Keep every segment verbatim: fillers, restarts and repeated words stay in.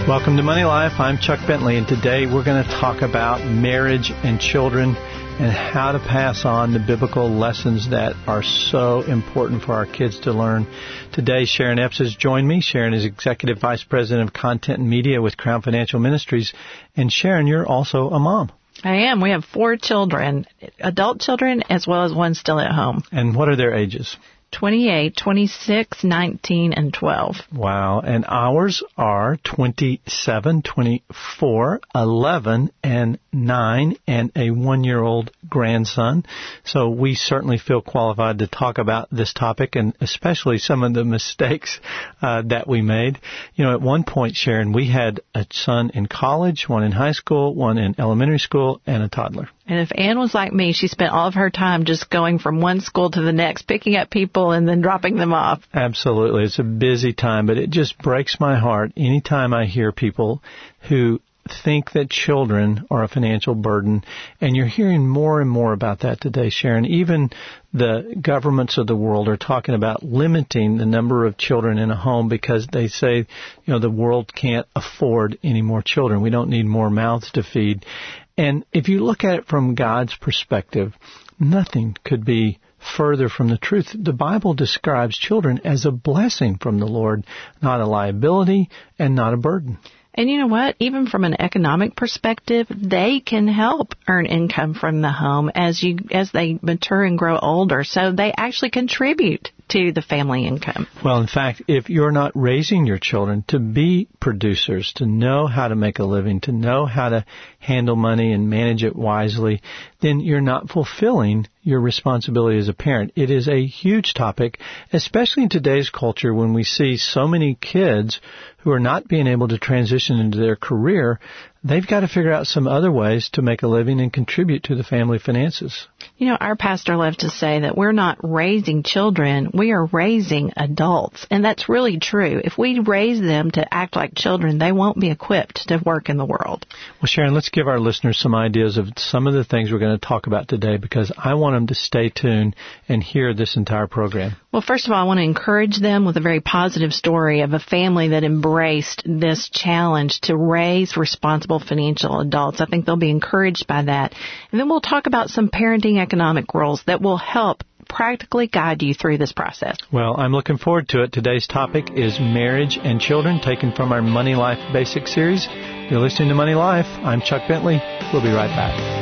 Welcome to Money Life. I'm Chuck Bentley, and today we're going to talk about marriage and children and how to pass on the biblical lessons that are so important for our kids to learn. Today, Sharon Epps has joined me. Sharon is Executive Vice President of Content and Media with Crown Financial Ministries. And Sharon, you're also a mom. I am. We have four children, adult children, as well as one still at home. And what are their ages? twenty-eight, twenty-six, nineteen, and twelve. Wow. And ours are twenty-seven, twenty-four, eleven, and nine, and a one-year-old grandson. So we certainly feel qualified to talk about this topic, and especially some of the mistakes uh, that we made. You know, at one point, Sharon, we had a son in college, one in high school, one in elementary school, and a toddler. And if Ann was like me, she spent all of her time just going from one school to the next, picking up people and then dropping them off. Absolutely. It's a busy time, but it just breaks my heart anytime I hear people who think that children are a financial burden. And you're hearing more and more about that today, Sharon. Even the governments of the world are talking about limiting the number of children in a home because they say, you know, the world can't afford any more children. We don't need more mouths to feed. And if you look at it from God's perspective, nothing could be further from the truth. The Bible describes children as a blessing from the Lord, not a liability and not a burden. And you know what? Even from an economic perspective, they can help earn income from the home as you as they mature and grow older. So they actually contribute to the family income. Well, in fact, if you're not raising your children to be producers, to know how to make a living, to know how to handle money and manage it wisely, then you're not fulfilling your responsibility as a parent. It is a huge topic, especially in today's culture when we see so many kids who are not being able to transition into their career. They've got to figure out some other ways to make a living and contribute to the family finances. You know, our pastor loves to say that we're not raising children, we are raising adults. And that's really true. If we raise them to act like children, they won't be equipped to work in the world. Well, Sharon, let's give our listeners some ideas of some of the things we're going to talk about today because I want them to stay tuned and hear this entire program. Well, first of all, I want to encourage them with a very positive story of a family that embraced this challenge to raise responsible financial adults. I think they'll be encouraged by that. And then we'll talk about some parenting economic rules that will help practically guide you through this process. Well, I'm looking forward to it. Today's topic is marriage and children, taken from our Money Life Basic series. You're listening to Money Life. I'm Chuck Bentley. We'll be right back.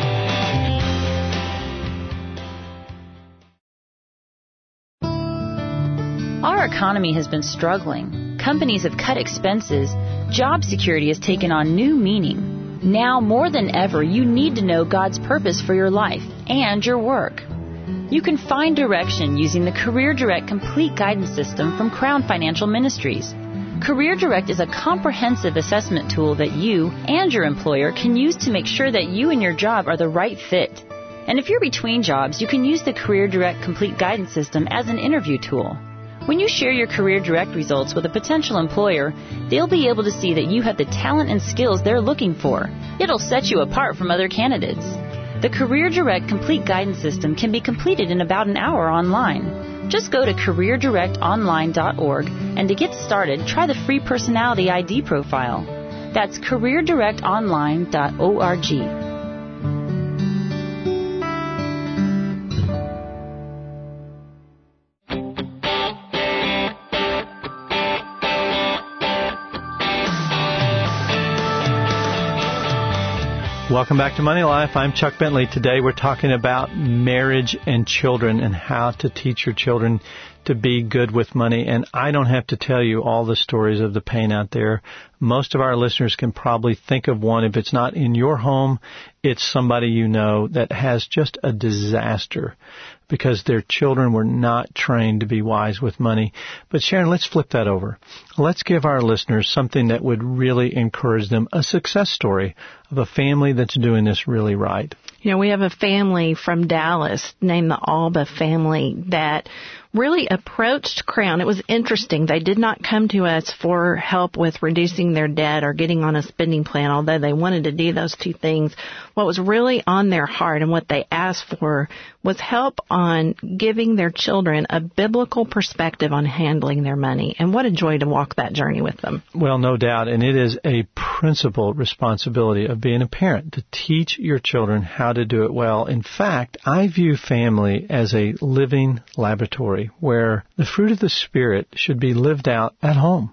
Our economy has been struggling. Companies have cut expenses. Job security has taken on new meaning. Now more than ever, you need to know God's purpose for your life and your work. You can find direction using the Career Direct Complete Guidance System from Crown Financial Ministries. Career Direct is a comprehensive assessment tool that you and your employer can use to make sure that you and your job are the right fit. And if you're between jobs, you can use the Career Direct Complete Guidance System as an interview tool. When you share your Career Direct results with a potential employer, they'll be able to see that you have the talent and skills they're looking for. It'll set you apart from other candidates. The Career Direct Complete Guidance System can be completed in about an hour online. Just go to career direct online dot org, and to get started, try the free personality I D profile. That's career direct online dot org. Welcome back to Money Life. I'm Chuck Bentley. Today we're talking about marriage and children and how to teach your children to be good with money. And I don't have to tell you all the stories of the pain out there. Most of our listeners can probably think of one. If it's not in your home, it's somebody you know that has just a disaster because their children were not trained to be wise with money. But Sharon, let's flip that over. Let's give our listeners something that would really encourage them, a success story of a family that's doing this really right. You know, we have a family from Dallas named the Alba family that really approached Crown. It was interesting. They did not come to us for help with reducing their debt or getting on a spending plan, although they wanted to do those two things. What was really on their heart and what they asked for was help on giving their children a biblical perspective on handling their money. And what a joy to walk that journey with them. Well, no doubt. And it is a principal responsibility of being a parent to teach your children how to do it well. In fact, I view family as a living laboratory where the fruit of the Spirit should be lived out at home.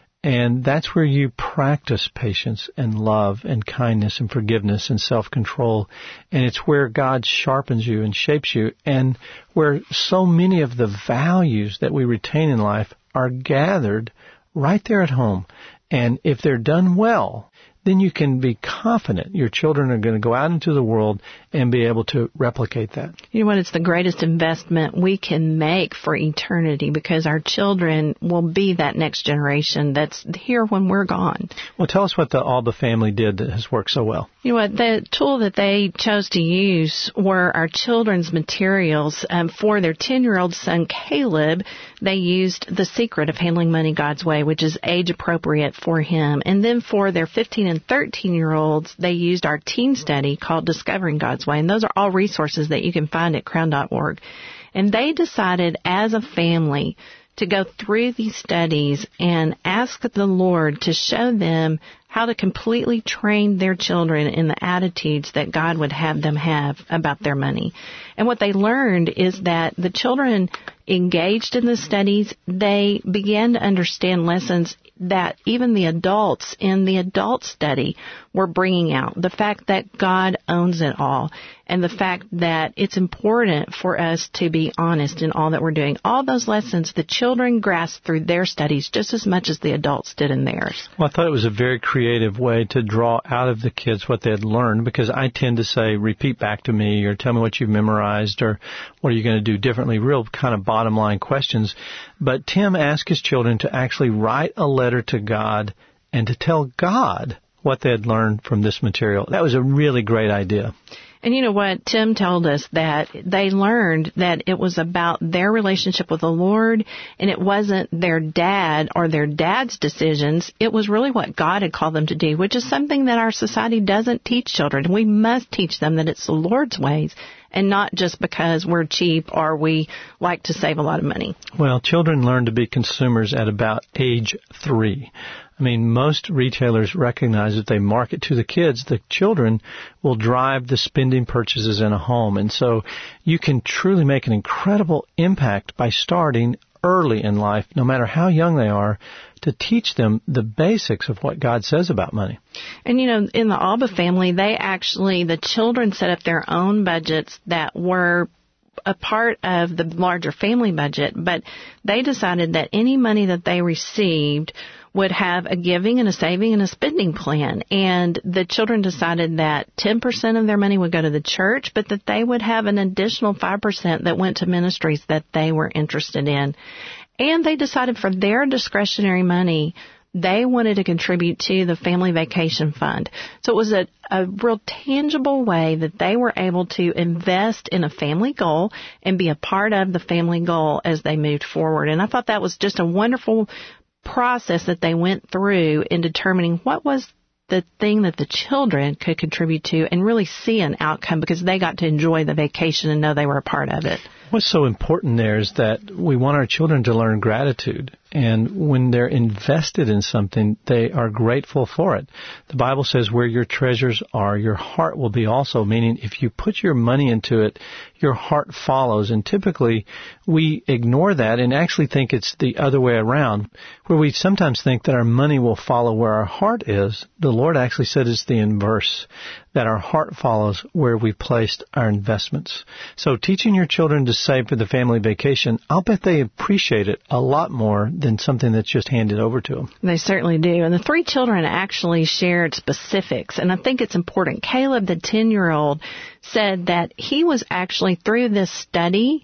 And that's where you practice patience and love and kindness and forgiveness and self-control. And it's where God sharpens you and shapes you, and where so many of the values that we retain in life are gathered right there at home. And if they're done well, then you can be confident your children are going to go out into the world and be able to replicate that. You know what? It's the greatest investment we can make for eternity, because our children will be that next generation that's here when we're gone. Well, tell us what the Alba family did that has worked so well. You know what? The tool that they chose to use were our children's materials. Um, for their ten-year-old son, Caleb, they used The Secret of Handling Money God's Way, which is age-appropriate for him. And then for their fifteen and thirteen-year-olds, they used our teen study called Discovering God's Way. And those are all resources that you can find at crown dot org. And they decided as a family to go through these studies and ask the Lord to show them how to completely train their children in the attitudes that God would have them have about their money. And what they learned is that the children engaged in the studies, they began to understand lessons that even the adults in the adult study were bringing out. The fact that God owns it all, and the fact that it's important for us to be honest in all that we're doing. All those lessons the children grasped through their studies just as much as the adults did in theirs. Well, I thought it was a very creative way to draw out of the kids what they had learned, because I tend to say, repeat back to me, or tell me what you've memorized, or what are you going to do differently, real kind of bottom line questions. But Tim asked his children to actually write a letter to God and to tell God what they had learned from this material. That was a really great idea. And you know what? Tim told us that they learned that it was about their relationship with the Lord, and it wasn't their dad or their dad's decisions. It was really what God had called them to do, which is something that our society doesn't teach children. We must teach them that it's the Lord's ways, and not just because we're cheap or we like to save a lot of money. Well, children learn to be consumers at about age three. I mean, most retailers recognize if they market to the kids, the children will drive the spending purchases in a home. And so you can truly make an incredible impact by starting early in life, no matter how young they are, to teach them the basics of what God says about money. And, you know, in the Alba family, they actually, the children set up their own budgets that were a part of the larger family budget, but they decided that any money that they received would have a giving and a saving and a spending plan. And the children decided that ten percent of their money would go to the church, but that they would have an additional five percent that went to ministries that they were interested in. And they decided for their discretionary money, they wanted to contribute to the family vacation fund. So it was a, a real tangible way that they were able to invest in a family goal and be a part of the family goal as they moved forward. And I thought that was just a wonderful process that they went through in determining what was the thing that the children could contribute to and really see an outcome, because they got to enjoy the vacation and know they were a part of it. What's so important there is that we want our children to learn gratitude. And when they're invested in something, they are grateful for it. The Bible says where your treasures are, your heart will be also, meaning if you put your money into it, your heart follows. And typically we ignore that and actually think it's the other way around, where we sometimes think that our money will follow where our heart is. The Lord actually said it's the inverse, that our heart follows where we placed our investments. So teaching your children to save for the family vacation, I'll bet they appreciate it a lot more than something that's just handed over to them. They certainly do. And the three children actually shared specifics, and I think it's important. Caleb, the ten-year-old, said that he was actually, through this study,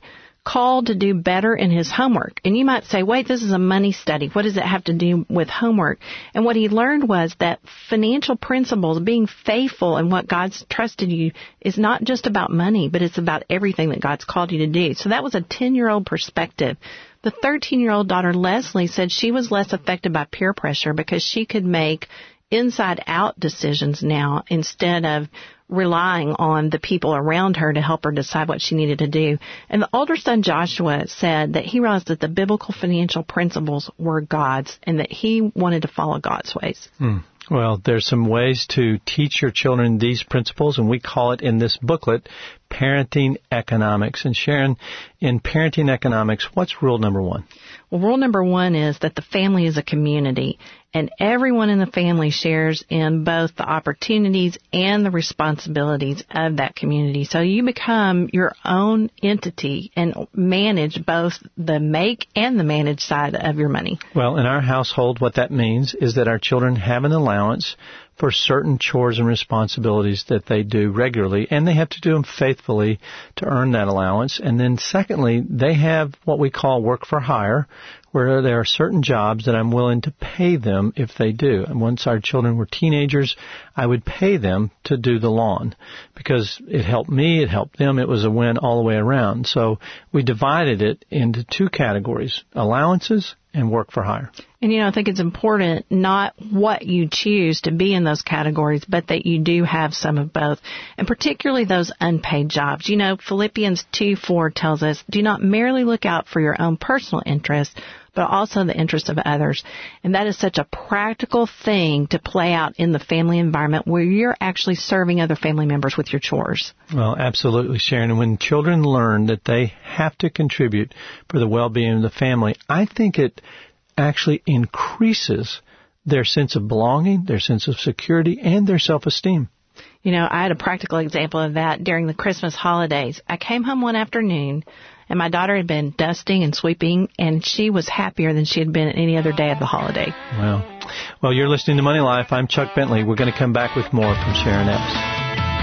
called to do better in his homework. And you might say, wait, this is a money study. What does it have to do with homework? And what he learned was that financial principles, being faithful in what God's trusted you, is not just about money, but it's about everything that God's called you to do. So that was a ten-year-old perspective. The thirteen-year-old daughter, Leslie, said she was less affected by peer pressure because she could make inside-out decisions now instead of relying on the people around her to help her decide what she needed to do. And the older son, Joshua, said that he realized that the biblical financial principles were God's and that he wanted to follow God's ways. Hmm. Well, there's some ways to teach your children these principles, and we call it in this booklet parenting economics. And Sharon, in parenting economics, what's rule number one? Well, rule number one is that the family is a community, and everyone in the family shares in both the opportunities and the responsibilities of that community. So you become your own entity and manage both the make and the manage side of your money. Well, in our household, what that means is that our children have an allowance for certain chores and responsibilities that they do regularly, and they have to do them faithfully to earn that allowance. And then secondly, they have what we call work for hire, where there are certain jobs that I'm willing to pay them if they do. And once our children were teenagers, I would pay them to do the lawn because it helped me, it helped them, it was a win all the way around. So we divided it into two categories, allowances and work for hire. And, you know, I think it's important not what you choose to be in those categories, but that you do have some of both, and particularly those unpaid jobs. You know, Philippians two four tells us, do not merely look out for your own personal interests, but also the interests of others. And that is such a practical thing to play out in the family environment where you're actually serving other family members with your chores. Well, absolutely, Sharon. And when children learn that they have to contribute for the well-being of the family, I think it actually increases their sense of belonging, their sense of security, and their self-esteem. You know, I had a practical example of that during the Christmas holidays. I came home one afternoon, and my daughter had been dusting and sweeping, and she was happier than she had been any other day of the holiday. Well, well, you're listening to Money Life. I'm Chuck Bentley. We're going to come back with more from Sharon Epps.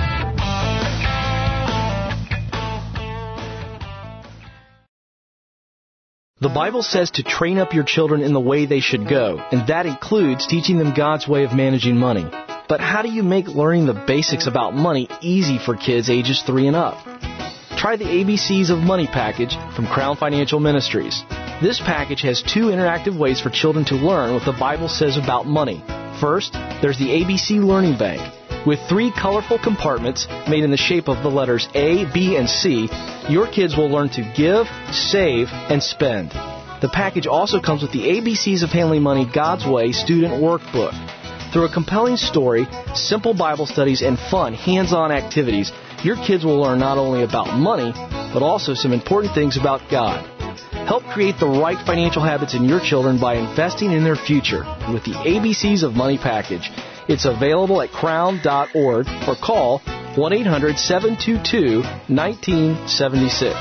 The Bible says to train up your children in the way they should go, and that includes teaching them God's way of managing money. But how do you make learning the basics about money easy for kids ages three and up? Try the A B Cs of Money package from Crown Financial Ministries. This package has two interactive ways for children to learn what the Bible says about money. First, there's the A B C Learning Bank. With three colorful compartments made in the shape of the letters A, B, and C, your kids will learn to give, save, and spend. The package also comes with the A B Cs of Handling Money God's Way student workbook. Through a compelling story, simple Bible studies, and fun hands-on activities, your kids will learn not only about money, but also some important things about God. Help create the right financial habits in your children by investing in their future with the A B Cs of Money package. It's available at crown dot org or call one eight hundred seven two two one nine seven six.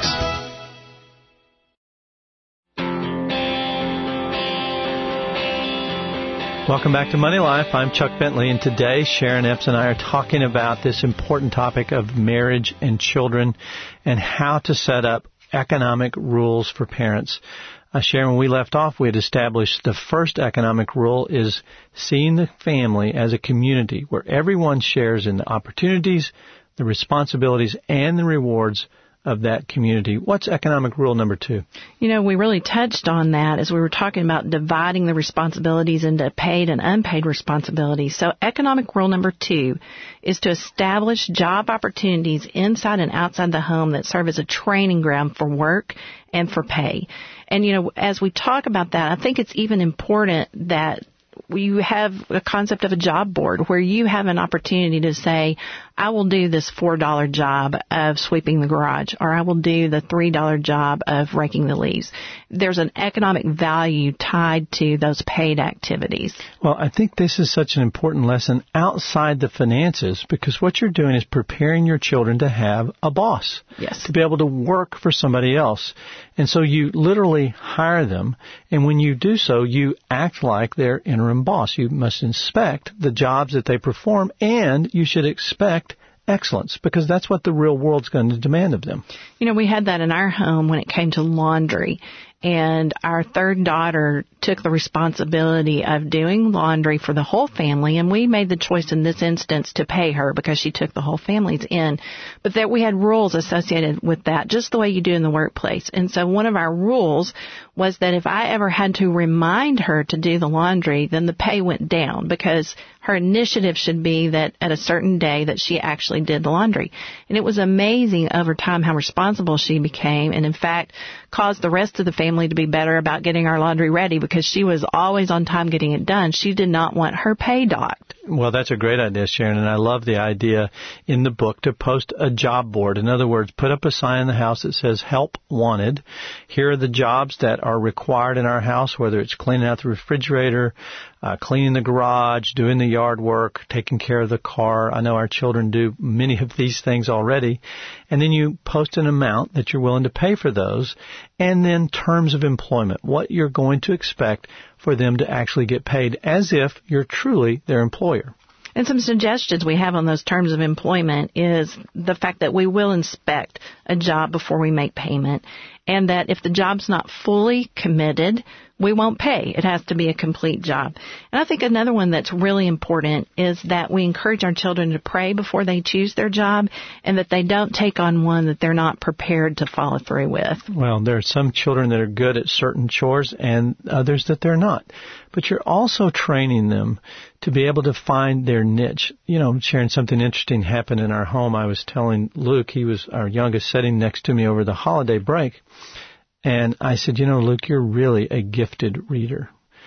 Welcome back to Money Life. I'm Chuck Bentley, and today Sharon Epps and I are talking about this important topic of marriage and children and how to set up economic rules for parents. Uh, Sharon, when we left off, we had established the first economic rule is seeing the family as a community where everyone shares in the opportunities, the responsibilities, and the rewards of that community. What's economic rule number two? You know, we really touched on that as we were talking about dividing the responsibilities into paid and unpaid responsibilities. So economic rule number two is to establish job opportunities inside and outside the home that serve as a training ground for work and for pay. And, you know, as we talk about that, I think it's even important that you have a concept of a job board where you have an opportunity to say, I will do this four dollar job of sweeping the garage, or I will do the three dollar job of raking the leaves. There's an economic value tied to those paid activities. Well, I think this is such an important lesson outside the finances because what you're doing is preparing your children to have a boss. Yes. To be able to work for somebody else. And so you literally hire them, and when you do so, you act like their interim boss. You must inspect the jobs that they perform, and you should expect excellence, because that's what the real world's going to demand of them. You know, we had that in our home when it came to laundry. And our third daughter took the responsibility of doing laundry for the whole family, and we made the choice in this instance to pay her because she took the whole family's in. But that we had rules associated with that, just the way you do in the workplace. And so one of our rules was that if I ever had to remind her to do the laundry, then the pay went down, because her initiative should be that at a certain day that she actually did the laundry. And it was amazing over time how responsible she became, and in fact caused the rest of the family to be better about getting our laundry ready, because she was always on time getting it done. She did not want her pay docked. Well, that's a great idea, Sharon, and I love the idea in the book to post a job board. In other words, put up a sign in the house that says help wanted. Here are the jobs that are required in our house, whether it's cleaning out the refrigerator, uh, cleaning the garage, doing the yard work, taking care of the car. I know our children do many of these things already. And then you post an amount that you're willing to pay for those, and then terms of employment, what you're going to expect for them to actually get paid as if you're truly their employer. And some suggestions we have on those terms of employment is the fact that we will inspect a job before we make payment, and that if the job's not fully committed, we won't pay. It has to be a complete job. And I think another one that's really important is that we encourage our children to pray before they choose their job, and that they don't take on one that they're not prepared to follow through with. Well, there are some children that are good at certain chores and others that they're not. But you're also training them to be able to find their niche. You know, Sharon, something interesting happened in our home. I was telling Luke, he was our youngest, sitting next to me over the holiday break. And I said, you know, Luke, you're really a gifted reader.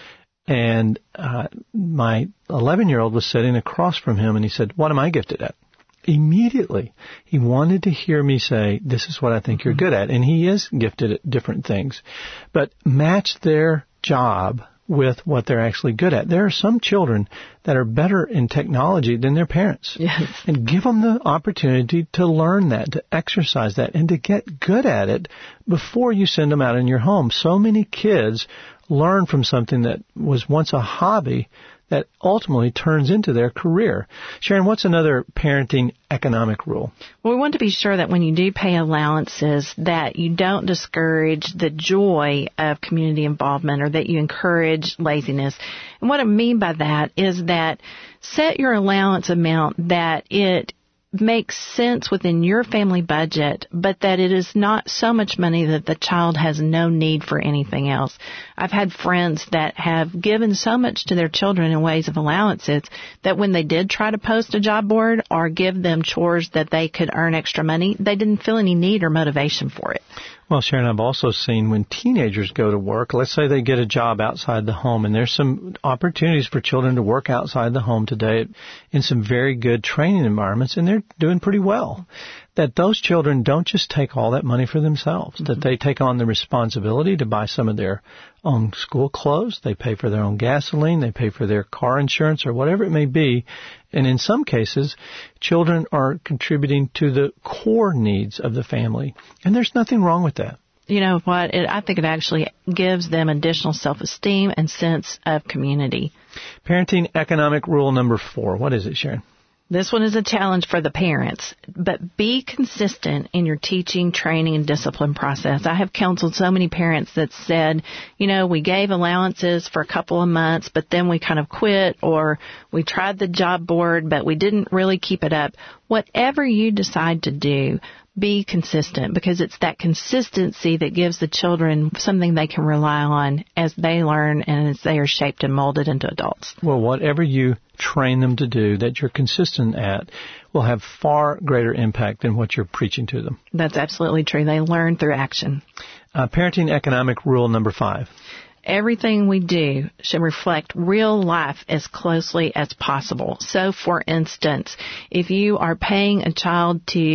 And uh, my eleven-year-old was sitting across from him, and he said, what am I gifted at? Immediately, he wanted to hear me say, this is what I think you're good at. And he is gifted at different things. But match their job with what they're actually good at. There are some children that are better in technology than their parents. Yes. And give them the opportunity to learn that, to exercise that, and to get good at it before you send them out in your home. So many kids learn from something that was once a hobby that ultimately turns into their career. Sharon, what's another parenting economic rule? Well, we want to be sure that when you do pay allowances, that you don't discourage the joy of community involvement, or that you encourage laziness. And what I mean by that is that set your allowance amount that it makes sense within your family budget, but that it is not so much money that the child has no need for anything else. I've had friends that have given so much to their children in ways of allowances that when they did try to post a job board or give them chores that they could earn extra money, they didn't feel any need or motivation for it. Well, Sharon, I've also seen when teenagers go to work, let's say they get a job outside the home, and there's some opportunities for children to work outside the home today in some very good training environments, and they're doing pretty well. That those children don't just take all that money for themselves, mm-hmm. that they take on the responsibility to buy some of their own school clothes, they pay for their own gasoline, they pay for their car insurance, or whatever it may be. And in some cases, children are contributing to the core needs of the family. And there's nothing wrong with that. You know what? It, I think it actually gives them additional self-esteem and sense of community. Parenting economic rule number four. What is it, Sharon? This one is a challenge for the parents, but be consistent in your teaching, training, and discipline process. I have counseled so many parents that said, you know, we gave allowances for a couple of months, but then we kind of quit, or we tried the job board, but we didn't really keep it up. Whatever you decide to do, be consistent, because it's that consistency that gives the children something they can rely on as they learn and as they are shaped and molded into adults. Well, whatever you train them to do that you're consistent at will have far greater impact than what you're preaching to them. That's absolutely true. They learn through action. Uh, parenting economic rule number five. Everything we do should reflect real life as closely as possible. So, for instance, if you are paying a child to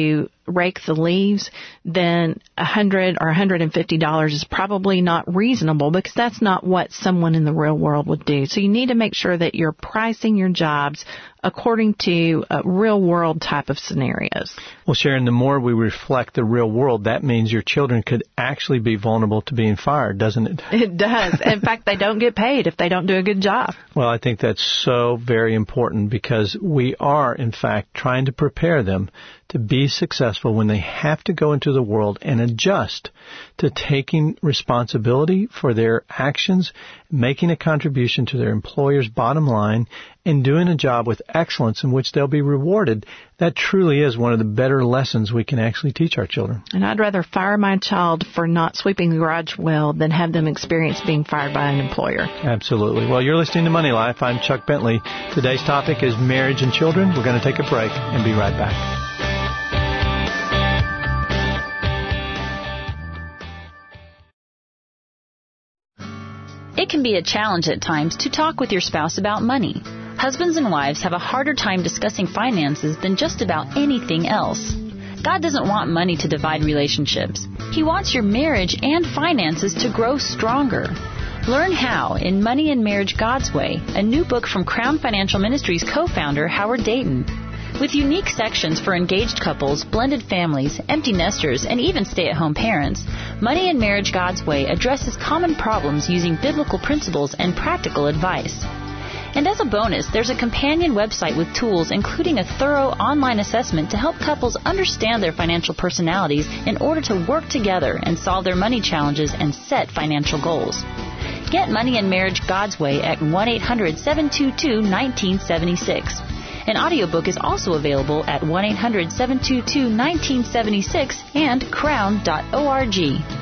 rake the leaves, then one hundred dollars or one hundred fifty dollars is probably not reasonable because that's not what someone in the real world would do. So you need to make sure that you're pricing your jobs according to uh, real-world type of scenarios. Well, Sharon, the more we reflect the real world, that means your children could actually be vulnerable to being fired, doesn't it? It does. In fact, they don't get paid if they don't do a good job. Well, I think that's so very important because we are, in fact, trying to prepare them to be successful when they have to go into the world and adjust to taking responsibility for their actions, making a contribution to their employer's bottom line, and doing a job with excellence in which they'll be rewarded. That truly is one of the better lessons we can actually teach our children. And I'd rather fire my child for not sweeping the garage well than have them experience being fired by an employer. Absolutely. Well, you're listening to Money Life. I'm Chuck Bentley. Today's topic is marriage and children. We're going to take a break and be right back. It can be a challenge at times to talk with your spouse about money. Husbands and wives have a harder time discussing finances than just about anything else. God doesn't want money to divide relationships. He wants your marriage and finances to grow stronger. Learn how in Money and Marriage God's Way, a new book from Crown Financial Ministries co-founder Howard Dayton. With unique sections for engaged couples, blended families, empty nesters, and even stay-at-home parents, Money and Marriage God's Way addresses common problems using biblical principles and practical advice. And as a bonus, there's a companion website with tools including a thorough online assessment to help couples understand their financial personalities in order to work together and solve their money challenges and set financial goals. Get Money and Marriage God's Way at one eight hundred seven two two one nine seven six. An audiobook is also available at one eight hundred seven two two one nine seven six and crown dot org.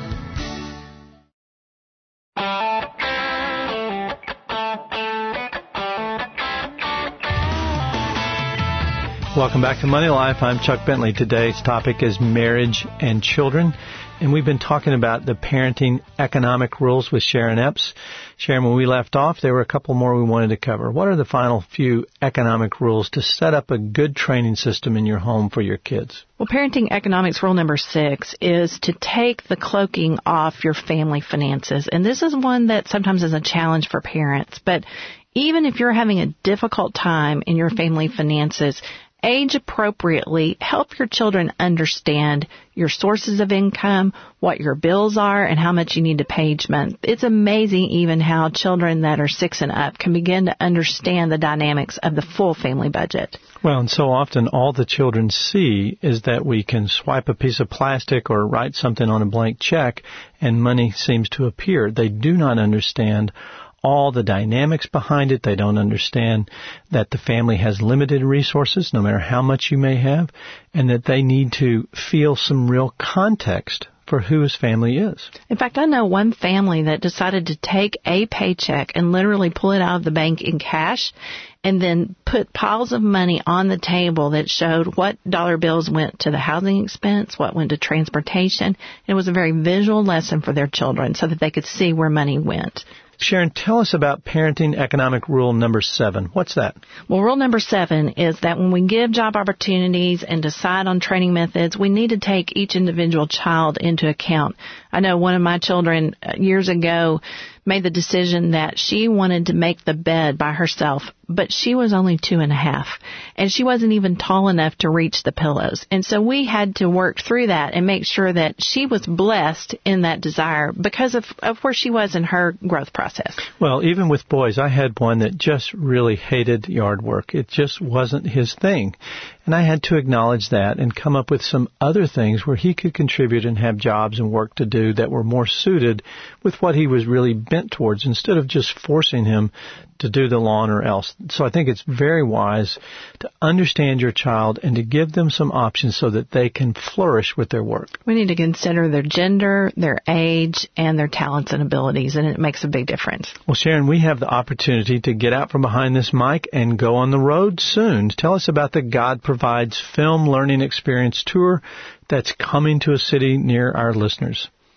Welcome back to Money Life. I'm Chuck Bentley. Today's topic is marriage and children. And we've been talking about the parenting economic rules with Sharon Epps. Sharon, when we left off, there were a couple more we wanted to cover. What are the final few economic rules to set up a good training system in your home for your kids? Well, parenting economics rule number six is to take the cloaking off your family finances. And this is one that sometimes is a challenge for parents. But even if you're having a difficult time in your family finances, age appropriately, help your children understand your sources of income, what your bills are, and how much you need to pay each month. It's amazing even how children that are six and up can begin to understand the dynamics of the full family budget. Well, and so often all the children see is that we can swipe a piece of plastic or write something on a blank check and money seems to appear. They do not understand all the dynamics behind it. They don't understand that the family has limited resources, no matter how much you may have, and that they need to feel some real context for who his family is. In fact, I know one family that decided to take a paycheck and literally pull it out of the bank in cash and then put piles of money on the table that showed what dollar bills went to the housing expense, what went to transportation. It was a very visual lesson for their children so that they could see where money went. Sharon, tell us about parenting economic rule number seven. What's that? Well, rule number seven is that when we give job opportunities and decide on training methods, we need to take each individual child into account. I know one of my children years ago made the decision that she wanted to make the bed by herself, but she was only two and a half, and she wasn't even tall enough to reach the pillows. And so we had to work through that and make sure that she was blessed in that desire because of, of where she was in her growth process. Well, even with boys, I had one that just really hated yard work. It just wasn't his thing. And I had to acknowledge that and come up with some other things where he could contribute and have jobs and work to do that were more suited with what he was really bent towards instead of just forcing him to do the lawn or else. So I think it's very wise to understand your child and to give them some options so that they can flourish with their work. We need to consider their gender, their age, and their talents and abilities, and it makes a big difference. Well, Sharon, we have the opportunity to get out from behind this mic and go on the road soon. Tell us about the God Provides Film Learning Experience Tour that's coming to a city near our listeners.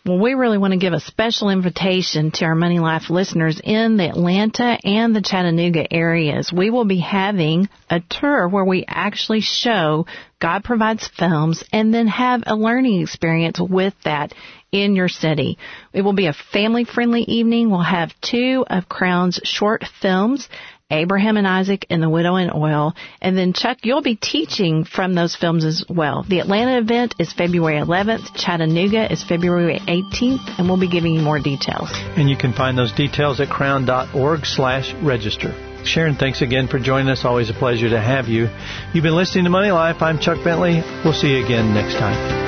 Well, we really want to give a special invitation to our Money Life listeners in the Atlanta and the Chattanooga areas. We will be having a tour where we actually show God Provides films and then have a learning experience with that in your city. It will be a family-friendly evening. We'll have two of Crown's short films, Abraham and Isaac and the Widow and Oil. And then, Chuck, you'll be teaching from those films as well. The Atlanta event is February eleventh. Chattanooga is February eighteenth, and we'll be giving you more details. And you can find those details at crown.org slash register. Sharon, thanks again for joining us. Always a pleasure to have you. You've been listening to Money Life. I'm Chuck Bentley. We'll see you again next time.